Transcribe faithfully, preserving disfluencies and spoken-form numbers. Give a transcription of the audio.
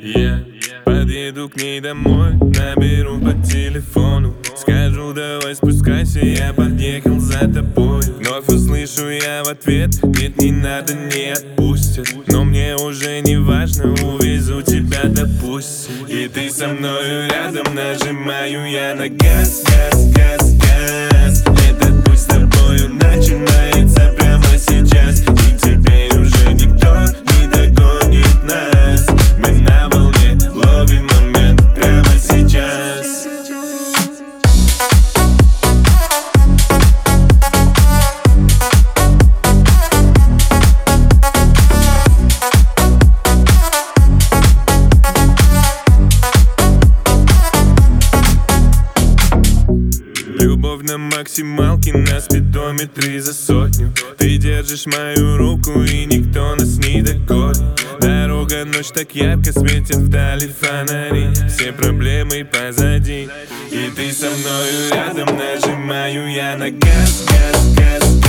Я подъеду к ней домой, наберу по телефону, скажу: давай спускайся, я подъехал за тобой. Вновь услышу я в ответ: нет, не надо, не отпустят. Но мне уже не важно, увезу тебя, допустим. И ты со мною рядом, нажимаю я на газ, газ, газ, газ. Этот путь с тобою начинается прямо сейчас. И теперь уже никто не догонит нас. Мы на волне, ловим момент прямо сейчас. Любовь на максималке, на спидометре за сотню. Ты держишь мою руку, и никто нас не догонит. Дорога, ночь так ярко светит, вдали фонари. Все проблемы позади, и ты со мною рядом, нажимаю я на газ, газ, газ.